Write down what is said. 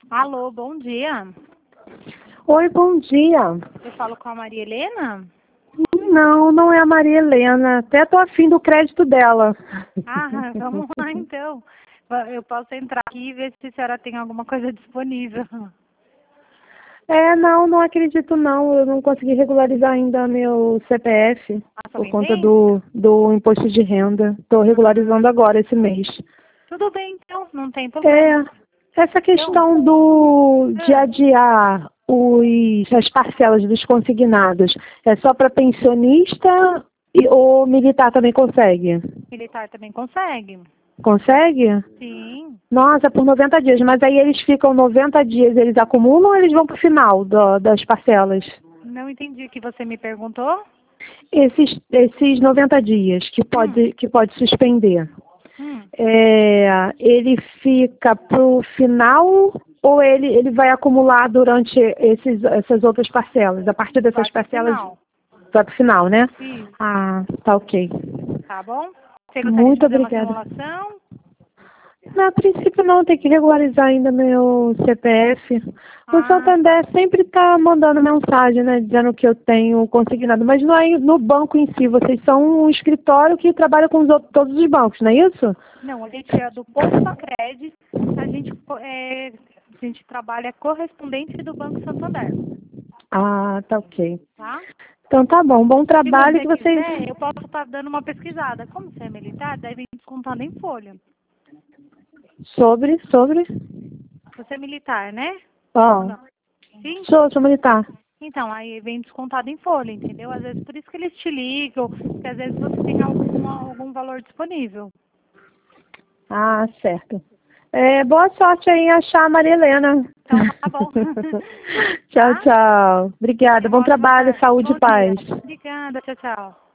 Alô, bom dia. Oi, bom dia. Eu falo com a Maria Helena? Não, não é a Maria Helena. Até tô afim do crédito dela. Ah, vamos lá então. Eu posso entrar aqui e ver se a senhora tem alguma coisa disponível. Não acredito não. Eu não consegui regularizar ainda meu CPF Sua por conta pendência? do imposto de renda. Estou regularizando agora esse mês. Tudo bem então, não tem problema. Essa questão de adiar as parcelas dos consignados é só para pensionista ou militar também consegue? Militar também consegue? Consegue? Sim. Nossa, por 90 dias. Mas aí eles ficam 90 dias, eles acumulam ou eles vão para o final das parcelas? Não entendi o que você me perguntou. Esses 90 dias que pode suspender, ele fica para o final ou ele vai acumular durante essas outras parcelas? A partir dessas parcelas, vai para o final, né? Sim. Ah, tá ok. Tá bom? Você gostaria Muito de fazer uma obrigada. simulação? A princípio não, tem que regularizar ainda meu CPF. O Santander sempre está mandando mensagem, né, dizendo que eu tenho consignado, mas não é no banco em si, vocês são um escritório que trabalha com todos os bancos, não é isso? Não, a gente é do Poupa Crédito, a gente trabalha correspondente do Banco Santander, Ah, tá ok. tá? Então tá bom, bom Se trabalho você que vocês... quiser, eu posso estar dando uma pesquisada. Como você é militar, deve descontado em folha. Sobre? Você é militar, né? Ou Ó, não? Sim? sou militar. Então, aí vem descontado em folha, entendeu? Às vezes por isso que eles te ligam, porque às vezes você tem algum valor disponível. Ah, certo. Boa sorte aí em achar a Maria Helena. Então, tá bom. Tchau, Tá? tchau. Obrigada, Tenha uma bom ótima trabalho, tarde. saúde Bom e dia. paz. Obrigada, tchau, tchau.